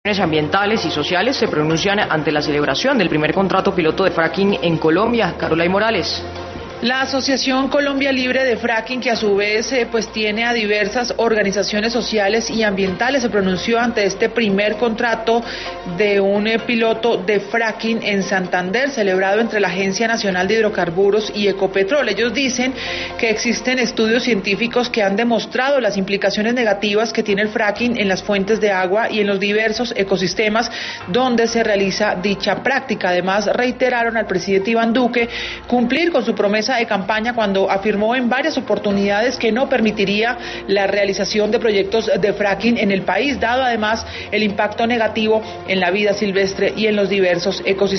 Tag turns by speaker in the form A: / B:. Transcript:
A: ambientales y sociales se pronuncian ante la celebración del primer contrato piloto de fracking en Colombia. Carolay Morales.
B: La Asociación Colombia Libre de Fracking, que a su vez tiene a diversas organizaciones sociales y ambientales, se pronunció ante este primer contrato de un piloto de fracking en Santander, celebrado entre la Agencia Nacional de Hidrocarburos y Ecopetrol. Ellos dicen que existen estudios científicos que han demostrado las implicaciones negativas que tiene el fracking en las fuentes de agua y en los diversos ecosistemas donde se realiza dicha práctica. Además, reiteraron al presidente Iván Duque cumplir con su promesa de campaña cuando afirmó en varias oportunidades que no permitiría la realización de proyectos de fracking en el país, dado además el impacto negativo en la vida silvestre y en los diversos ecosistemas.